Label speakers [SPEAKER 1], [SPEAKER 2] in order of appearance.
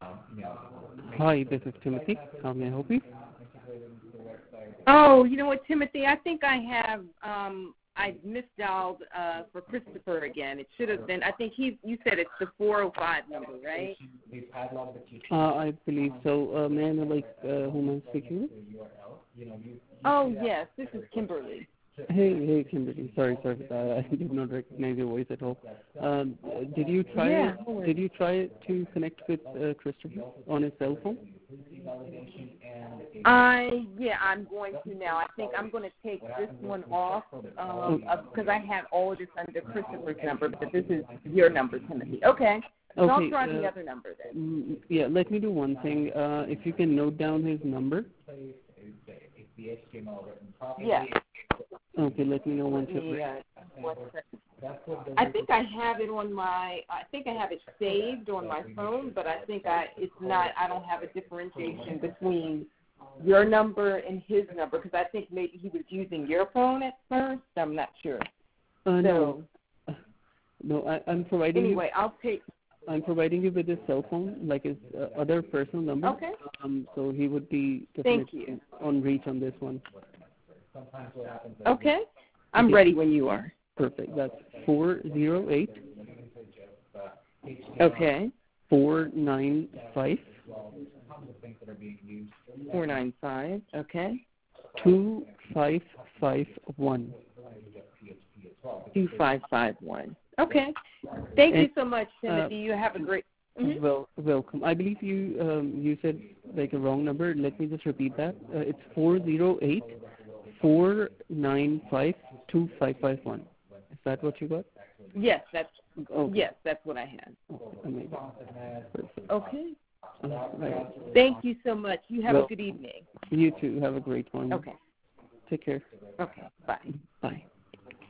[SPEAKER 1] Hi, this is Timothy. How may I help you?
[SPEAKER 2] Oh, you know what, Timothy? I think I have I misdialed for Christopher again. It should have been. I think you said it's the 405 number, right?
[SPEAKER 1] I believe so. May I know whom I'm speaking with?
[SPEAKER 2] Oh yes, this is Kimberly.
[SPEAKER 1] Hey, Kimberly. Sorry for that. I did not recognize your voice at all. Did you try?
[SPEAKER 2] Yeah.
[SPEAKER 1] Did you try to connect with Christopher on his cell phone?
[SPEAKER 2] I'm going to now. I think I'm going to take this one off because I had all of this under Christopher's number, but this is your number, Timothy. Okay. So I'll try the other number then.
[SPEAKER 1] Yeah, let me do one thing. If you can note down his number.
[SPEAKER 2] Yes.
[SPEAKER 1] Okay, let me know once you're ready.
[SPEAKER 2] I think I have it on I think I have it saved on my phone, but I think it's not. I don't have a differentiation between your number and his number because I think maybe he was using your phone at first. I'm not sure.
[SPEAKER 1] No, I'm providing.
[SPEAKER 2] Anyway,
[SPEAKER 1] I'm providing you with his cell phone, like his other personal number.
[SPEAKER 2] Okay.
[SPEAKER 1] So he would be definitely on reach on this one.
[SPEAKER 2] Okay. I'm ready when you are.
[SPEAKER 1] Perfect. That's 408.
[SPEAKER 2] Okay.
[SPEAKER 1] 495.
[SPEAKER 2] 495. Okay.
[SPEAKER 1] 2551.
[SPEAKER 2] 2551. Okay. Thank you so much, Timothy. You have a great. Mm-hmm.
[SPEAKER 1] Welcome. I believe you said a wrong number. Let me just repeat that. It's 408 495 2551. Is that what you got?
[SPEAKER 2] Yes, that's what I had.
[SPEAKER 1] Oh, amazing. Perfect.
[SPEAKER 2] Okay.
[SPEAKER 1] Right.
[SPEAKER 2] Thank you so much. You have a good evening.
[SPEAKER 1] You too. Have a great one.
[SPEAKER 2] Okay.
[SPEAKER 1] Take care.
[SPEAKER 2] Okay. Bye.
[SPEAKER 1] Bye.